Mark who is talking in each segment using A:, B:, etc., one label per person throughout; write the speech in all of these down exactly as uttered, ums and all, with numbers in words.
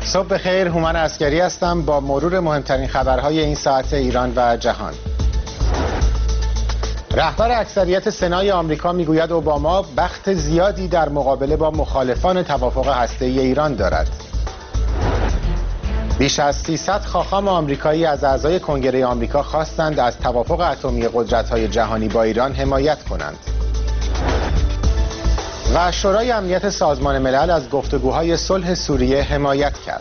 A: صبح بخیر، هومن عسکری هستم با مرور مهمترین خبرهای این ساعت ایران و جهان. رهبر اکثریت سنای آمریکا میگوید اوباما بخت زیادی در مقابله با مخالفان توافق هسته‌ای ایران دارد. بیش از سیصد خاخام آمریکایی از اعضای کنگره آمریکا خواستند از توافق اتمی قدرت‌های جهانی با ایران حمایت کنند. و شورای امنیت سازمان ملل از گفتگوهای صلح سوریه حمایت کرد.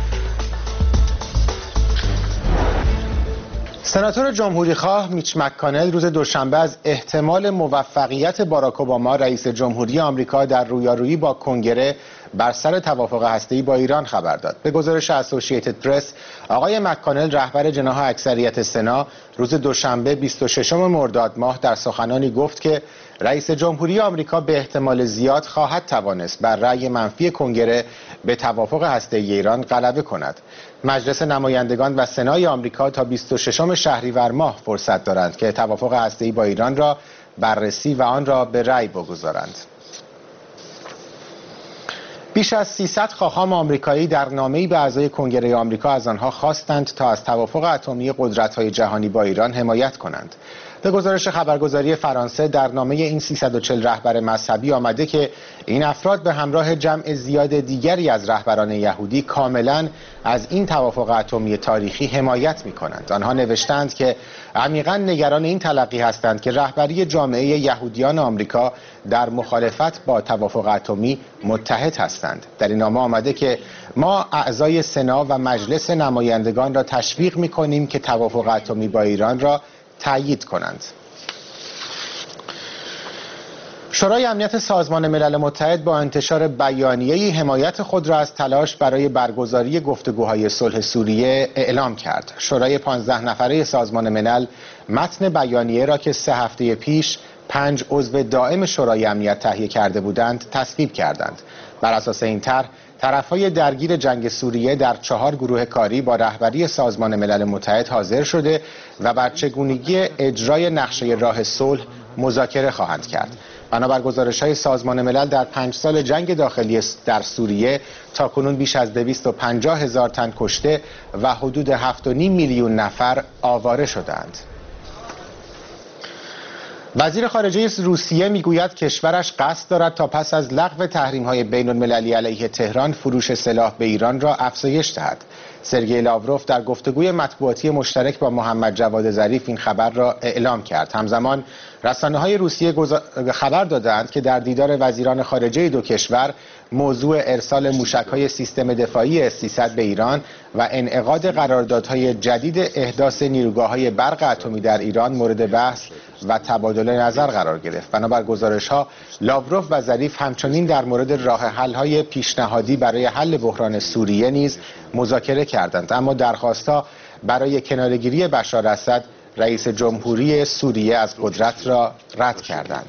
A: سناتور جمهوریخواه میچ مک‌کانل روز دوشنبه از احتمال موفقیت باراک اوباما رئیس جمهوری آمریکا در رویارویی با کنگره بر سر توافق هسته‌ای با ایران خبر داد. به گزارش اسوسییتد پرس، آقای مک‌کانل رهبر جناح اکثریت سنا روز دوشنبه بیست و ششم مرداد ماه در سخنانی گفت که رئیس جمهوری آمریکا به احتمال زیاد خواهد توانست بر رأی منفی کنگره به توافق هسته‌ای ایران غلبه کند. مجلس نمایندگان و سنای آمریکا تا بیست و ششم شهریور ماه فرصت دارند که توافق هسته‌ای با ایران را بررسی و آن را به رأی بگذارند. بیش از سیصد خاخام آمریکایی در نامه‌ای به اعضای کنگره آمریکا از آنها خواستند تا از توافق اتمی قدرت‌های جهانی با ایران حمایت کنند. به گزارش خبرگزاری فرانسه، در نامه این سیصد و چهل رهبر مذهبی آمده که این افراد به همراه جمع زیاد دیگری از رهبران یهودی کاملا از این توافق اتمی تاریخی حمایت می‌کنند. آنها نوشتند که عمیقاً نگران این تلقی هستند که رهبری جامعه یهودیان آمریکا در مخالفت با توافق اتمی متحد هستند. در این نامه آمده که ما اعضای سنا و مجلس نمایندگان را تشویق می‌کنیم که توافق اتمی با ایران را تأیید کنند. شورای امنیت سازمان ملل متحد با انتشار بیانیه‌ای حمایت خود را از تلاش برای برگزاری گفتگوهای صلح سوریه اعلام کرد. شورای پانزده نفره سازمان ملل متن بیانیه را که سه هفته پیش پنج عضو دائم شورای امنیت تهیه کرده بودند تصویب کردند. بر اساس این طرح، طرف‌های درگیر جنگ سوریه در چهار گروه کاری با رهبری سازمان ملل متحد حاضر شده و بر چگونگی اجرای نقشه راه صلح مذاکره خواهند کرد. بنابر گزارش‌های سازمان ملل در پنج سال جنگ داخلی در سوریه تاکنون بیش از دویست و پنجاه هزار تن کشته و حدود هفت و نیم میلیون نفر آواره شدند. وزیر خارجه روسیه میگوید کشورش قصد دارد تا پس از لغو تحریم‌های بین‌المللی علیه تهران فروش سلاح به ایران را افزایش دهد. سرگئی لاوروف در گفتگوی مطبوعاتی مشترک با محمد جواد ظریف این خبر را اعلام کرد. همزمان رسانه‌های روسیه خبر دادند که در دیدار وزیران خارجه دو کشور موضوع ارسال موشک‌های سیستم دفاعی اس سیصد به ایران و انعقاد قراردادهای جدید احداث نیروگاه‌های برق اتمی در ایران مورد بحث و تبادل نظر قرار گرفت. بنابر گزارش‌ها، لاوروف و ظریف همچنین در مورد راه حل‌های پیشنهادی برای حل بحران سوریه نیز مذاکره کردند، اما درخواست‌ها برای کناره‌گیری بشار اسد رئیس جمهوری سوریه از قدرت را رد کردند.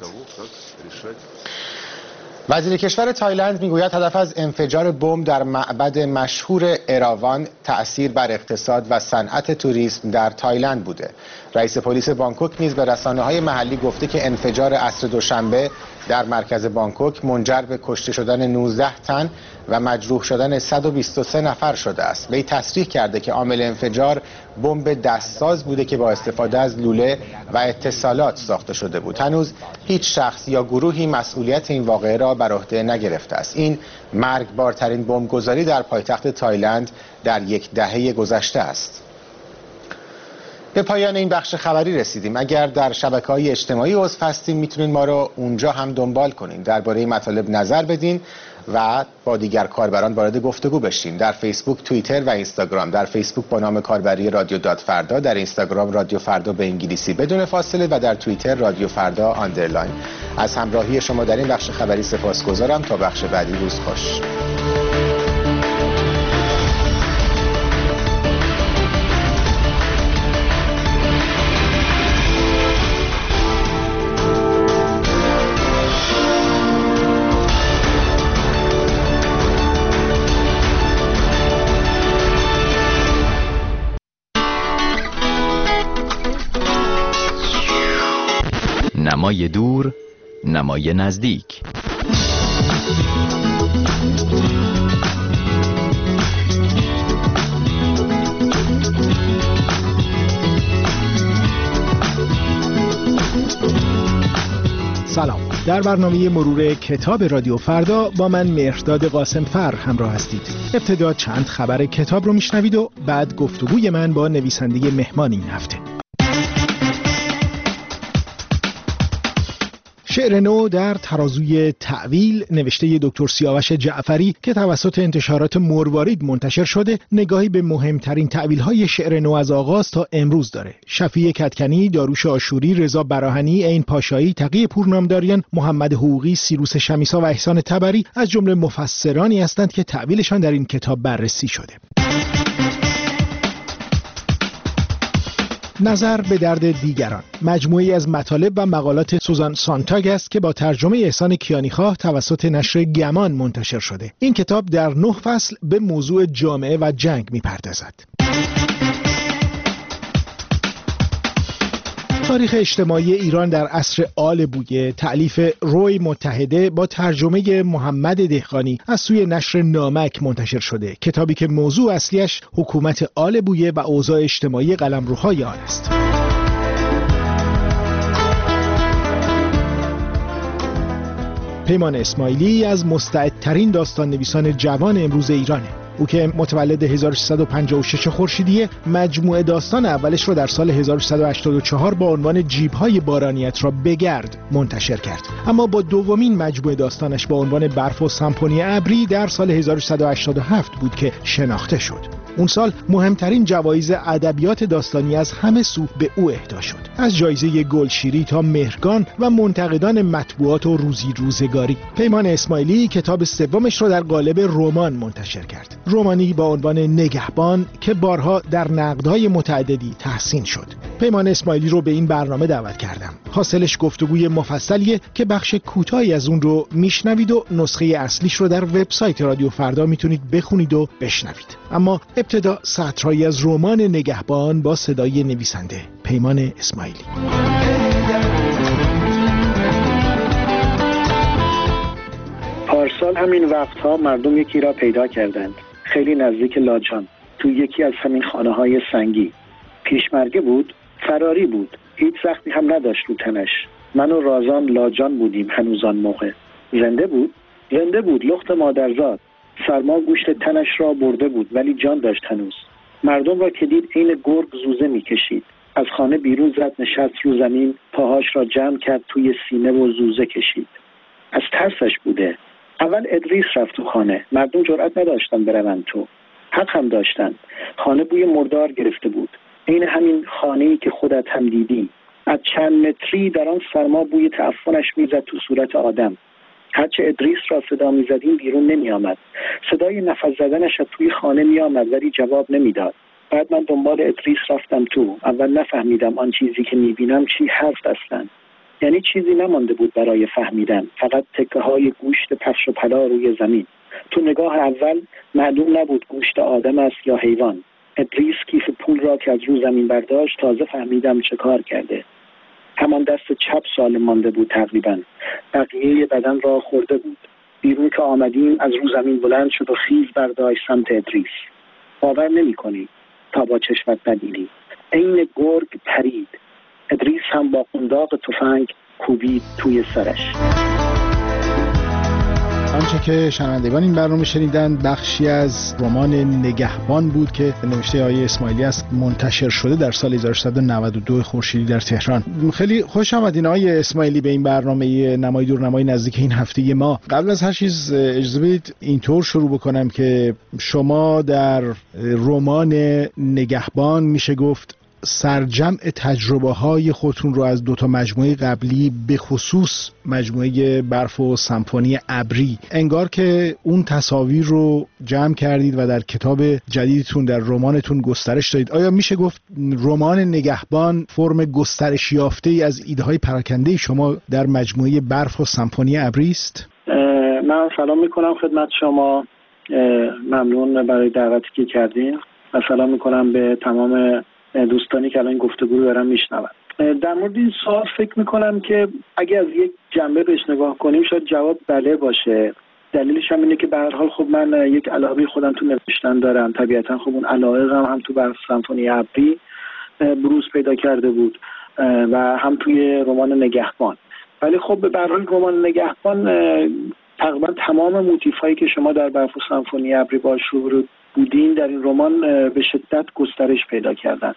A: وزیر کشور تایلند میگوید هدف از انفجار بمب در معبد مشهور اراوان تأثیر بر اقتصاد و صنعت توریسم در تایلند بوده. رئیس پلیس بانکوک نیز به رسانه‌های محلی گفته که انفجار عصر دوشنبه در مرکز بانکوک منجر به کشته شدن نوزده تن و مجروح شدن صد و بیست و سه نفر شده است. وی تصریح کرده که عامل انفجار بمب دستساز بوده که با استفاده از لوله و اتصالات ساخته شده بود. هنوز هیچ شخص یا گروهی مسئولیت این واقعه را بر عهده نگرفته است. این مرگبارترین بمبگذاری در پایتخت تایلند در یک دهه گذشته است. به پایان این بخش خبری رسیدیم. اگر در شبکه‌های اجتماعی عضو هستین میتونین ما رو اونجا هم دنبال کنین، درباره این مطالب نظر بدین و با دیگر کاربران وارد گفتگو بشین. در فیسبوک، توییتر و اینستاگرام. در فیسبوک با نام کاربری رادیو دات فردا، در اینستاگرام رادیو فردا به انگلیسی بدون فاصله و در توییتر رادیو فردا آندرلاین. از همراهی شما در این بخش خبری سپاسگزارم. تا بخش بعدی، روز خوش.
B: نمای دور، نمای نزدیک.
C: سلام. در برنامه مرور کتاب رادیو فردا با من مهرداد قاسمفر همراه هستید. ابتدا چند خبر کتاب رو میشنوید و بعد گفتگوی من با نویسنده مهمان این هفته. شعر نو در ترازوی تأویل نوشته دکتر سیاوش جعفری که توسط انتشارات مروارید منتشر شده، نگاهی به مهمترین تأویل‌های شعر نو از آغاز تا امروز داره. شفیع کدکنی، داروش آشوری، رضا براهنی، عین پاشایی، تقی پورنامداریان، محمد حقوقی، سیروس شمیسا و احسان تبری از جمله مفسرانی هستند که تأویلشان در این کتاب بررسی شده. نظر به درد دیگران مجموعی از مطالب و مقالات سوزان سانتاگ است که با ترجمه احسان کیانیخواه توسط نشر گمان منتشر شده. این کتاب در نه فصل به موضوع جامعه و جنگ می‌پردازد. تاریخ اجتماعی ایران در عصر آل بویه تألیف روی متحده با ترجمه محمد دهقانی از سوی نشر نامک منتشر شده. کتابی که موضوع اصلیش حکومت آل بویه و اوضاع اجتماعی قلمروهای آن است. پیمان اسماعیلی از مستعدترین داستان نویسان جوان امروز ایرانه. او که متولد هزار و سیصد و پنجاه و شش خورشیدیه، مجموعه داستان اولش رو در سال هزار و سیصد و هشتاد و چهار با عنوان جیب‌های بارانیت را بگرد منتشر کرد، اما با دومین مجموعه داستانش با عنوان برف و سمفونی ابری در سال هزار و سیصد و هشتاد و هفت بود که شناخته شد. اون سال مهمترین جوایز ادبیات داستانی از همه سو به او اهدا شد، از جایزه گلشیری تا مهرگان و منتقدان مطبوعات و روزی روزگاری. پیمان اسماعیلی کتاب سومش رو در قالب رمان منتشر کرد، رمانی با عنوان نگهبان که بارها در نقدهای متعددی تحسین شد. پیمان اسماعیلی رو به این برنامه دعوت کردم. حاصلش گفتگوی مفصلیه که بخش کوتاهی از اون رو میشنوید و نسخه اصلیش رو در وبسایت رادیو فردا میتونید بخونید و بشنوید. اما ابتدا سطرهایی از رمان نگهبان با صدای نویسنده پیمان اسماعیلی.
D: پارسال همین وقتها مردم یکی را پیدا کردند، خیلی نزدیک لاجان، تو یکی از همین خانه‌های سنگی. پیشمرگه بود، فراری بود، هیچ زخمی هم نداشت رو تنش. من و رازان لاجان بودیم هنوز آن موقع. زنده بود؟ زنده بود، لخت مادرزاد. سرما گوشت تنش را برده بود ولی جان داشت هنوز. مردم را که دید عین گرگ زوزه می‌کشید. از خانه بیرون زد، نشست رو زمین، پاهاش را جمع کرد توی سینه و زوزه کشید. از ترسش بوده. اول ادریس رفت تو خانه. مردم جرأت نداشتن برون تو. حق هم داشتن. خانه بوی مردار گرفته بود، عین همین خانه‌ای که خودت هم دیدی. از چند متری در آن سرما بوی تعفنش میزد تو صورت آدم. هرچه ادریس را صدا میزدیم بیرون نمی آمد. صدای نفس زدنش از توی خانه می آمد ولی جواب نمیداد. بعد من دنبال ادریس رفتم تو. اول نفهمیدم آن چیزی که میبینم چی هست اصلا. یعنی چیزی نمانده بود برای فهمیدن، فقط تکه های گوشت پخش و پلا روی زمین. تو نگاه اول معلوم نبود گوشت آدم است یا حیوان. ادریس کیف پول را که از رو زمین برداشت تازه فهمیدم چه کار کرده. همان دست چپ سالم مانده بود تقریبا. بقیه بدن را خورده بود. بیرون که آمدیم از رو زمین بلند شد و خیز برداشت سمت ادریس. باور نمی کنی تا با چشمت ندیدی. عین گرگ پرید. ادریس هم با قنداق تفنگ کوبید توی سرش.
C: آنچه که شنوندگان این برنامه شنیدن بخشی از رمان نگهبان بود که نوشته آقای اسماعیلی است، منتشر شده در سال هزار و سیصد و نود و دو خورشیدی در تهران. خیلی خوش آمدین آقای اسماعیلی به این برنامه نمای دور نمای نزدیک این هفته ما. قبل از هر چیز اجازه بدید اینطور شروع بکنم که شما در رمان نگهبان میشه گفت سرجمع تجربه های خودتون رو از دوتا مجموعه قبلی به خصوص مجموعه برف و سمفونی ابری، انگار که اون تصاویر رو جمع کردید و در کتاب جدیدتون در رمانتون گسترش دادید. آیا میشه گفت رمان نگهبان فرم گسترش یافته ای از ایده های پراکنده شما در مجموعه برف و سمفونی ابری است؟
D: من سلام میکنم خدمت شما، ممنون برای دعوتی که کردین و سلام میکنم به تمام دوستانی که الان گفتگو رو دارن میشنون. در مورد این سوال فکر میکنم که اگه از یک جنبه بهش نگاه کنیم شاید جواب بله باشه. دلیلش هم اینه که به هر حال خب من یک علاقه خودم تو نوشتن دارم، طبیعتا خب اون علاقه هم تو برف سمفونی ابری بروز پیدا کرده بود و هم توی رمان نگهبان. ولی خب به هر حال رمان نگهبان تقریبا تمام موتیفایی که شما در برف و سمفونی ابری باش رو بودین در این رمان به شدت گسترش پیدا کردن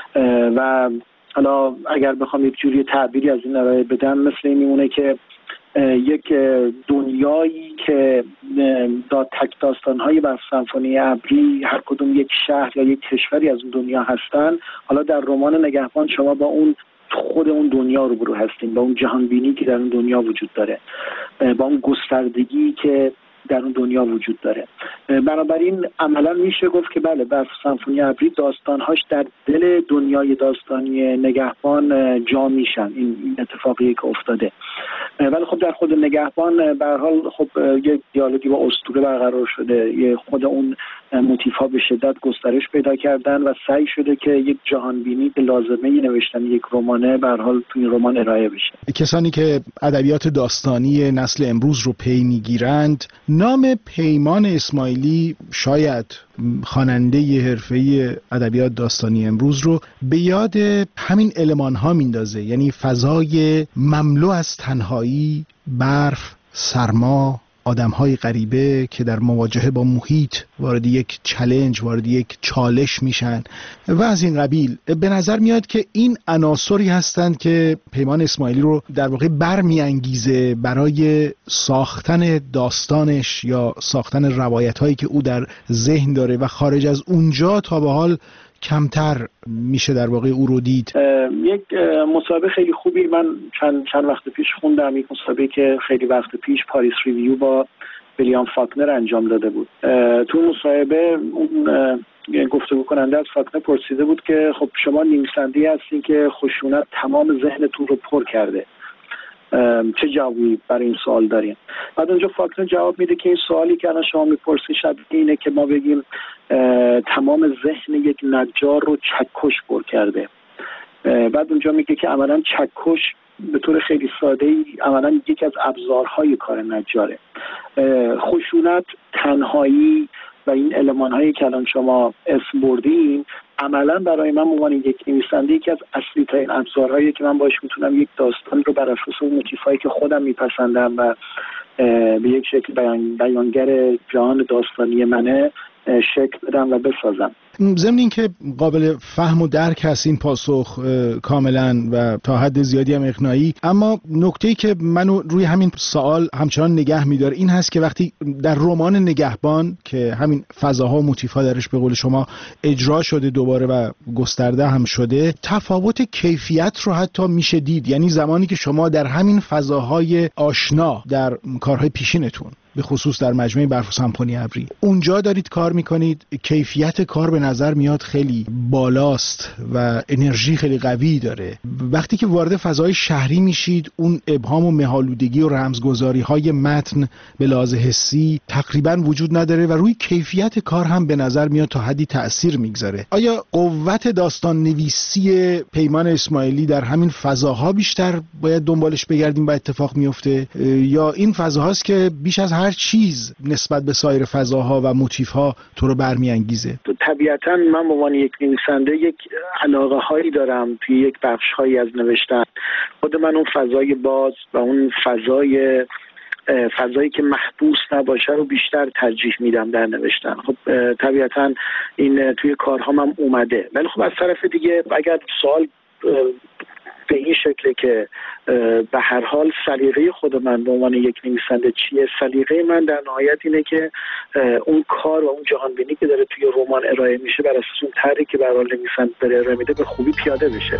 D: و حالا اگر بخوام یک جوری تعبیری از این ارائه بدم مثل این میمونه که یک دنیایی که دا تک داستان‌های برف سمفونی ابری هر کدوم یک شهر یا یک کشوری از اون دنیا هستن، حالا در رمان نگهبان شما با اون خود اون دنیا روبرو هستین، با اون جهان بینی که در اون دنیا وجود داره، با اون گستردگی که در اون دنیا وجود داره. بنابراین عملا میشه گفت که بله برف سمفونی ابری داستانهاش در دل دنیای داستانی نگهبان جا میشن. این اتفاقی که افتاده. ولی خب در خود نگهبان به هر حال خب یک دیالوگی با اسطوره برقرار شده، یه خود اون موتیف ها به شدت گسترش پیدا کردن و سعی شده که یک جهان بینی که لازمه نوشتن یک رمانه به هر حال تو این رمان ارائه بشه.
C: کسانی که ادبیات داستانی نسل امروز رو پی میگیرند، نام پیمان اسماعیلی شاید خواننده حرفه‌ای ادبیات داستانی امروز رو به یاد همین المان‌ها میندازه، یعنی فضای مملو از تنهایی، برف، سرما، آدم‌های غریبه که در مواجهه با محیط وارد یک چالش، وارد یک چالش میشن و از این قبیل. به نظر میاد که این عناصری هستند که پیمان اسماعیلی رو در واقع برمیانگیزه برای ساختن داستانش یا ساختن روایت‌هایی که او در ذهن داره و خارج از اونجا تا به حال کمتر میشه در واقع او رو دید.
D: یک مصاحبه خیلی خوبی من چند چند وقت پیش خوندم، یک مصاحبه که خیلی وقت پیش پاریس ریویو با ویلیام فاکنر انجام داده بود. تو مصاحبه اون گفتگو کننده از فاکنر پرسیده بود که خب شما نویسنده‌ای هستین که خشونت تمام ذهنتون رو پر کرده، چه جوابی برای این سوال دارین؟ بعد اونجا فاکنر جواب میده که این سوالی که الان شما میپرسید شبیه اینه که ما بگیم تمام ذهن یک نجار رو چکش پر کرده. بعد اونجا میگه که عملا چکش به طور خیلی ساده‌ای عملا یکی از ابزارهای کار نجاره. خشونت، تنهایی و این المان‌هایی که الان شما اسم بردین عملا برای من عنوان یک نویسنده یکی از اصلی ترین ابزارهایی که من باش میتونم یک داستان رو بر اساس اون موتیفایی که خودم میپسندم و به یک شکل بیان بیانگر جهان داستانی منه شکل بدم و بسازم.
C: ضمن این که قابل فهم و درک هست این پاسخ کاملا و تا حد زیادی هم اقناعی، اما نکته‌ای که منو روی همین سوال همچنان نگه می‌داره این هست که وقتی در رمان نگهبان که همین فضاها و موتیف‌ها درش به قول شما اجرا شده دوباره و گسترده هم شده، تفاوت کیفیت رو حتی میشه دید. یعنی زمانی که شما در همین فضاهای آشنا در کارهای پیشینتون به خصوص در مجموعه برف و سمفونی ابری اونجا دارید کار میکنید، کیفیت کار به نظر میاد خیلی بالاست و انرژی خیلی قوی داره. وقتی که وارد فضای شهری میشید اون ابهام و مه‌آلودگی و رمزگذاری های متن به لحاظ حسی تقریبا وجود نداره و روی کیفیت کار هم به نظر میاد تا حدی تأثیر میگذاره. آیا قوت داستان نویسی پیمان اسماعیلی در همین فضاها بیشتر باید دنبالش بگردیم و اتفاق میفته، یا این فضاهاست که بیش از هر چیز نسبت به سایر فضاها و موتیف‌ها تو رو برمیانگیزه؟
D: طبیعتاً من به عنوان یک نویسنده یک علاقه هایی دارم توی یک بخش هایی از نوشتن. خود من اون فضای باز و اون فضای فضایی که محبوس نباشه رو بیشتر ترجیح میدم در نوشتن. خب طبیعتاً این توی کارهام هم اومده، ولی خب از طرف دیگه اگر سوال به این شکله که به هر حال سلیقه خود من به عنوان یک نویسنده چیه، سلیقه من در نهایت اینه که اون کار و اون جهان بینی که داره توی رمان ارائه میشه بر اساس اون طرحی که به هر حال نویسنده داره ارائه میده به خوبی پیاده بشه.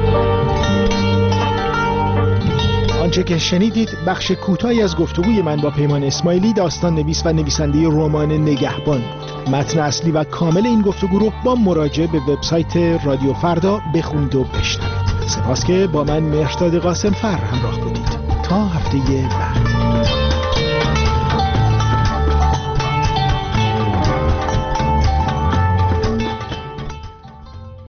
C: آنچه که شنیدید بخش کوتاهی از گفتگوی من با پیمان اسماعیلی، داستان نویس و نویسنده رمان نگهبان بود. متن اصلی و کامل این گفتگو رو با مراجعه به وبسایت رادیو فردا بخونید و بشنوید. سپاس که با من مهرداد قاسم فر همراه بودید. تا هفته بعد.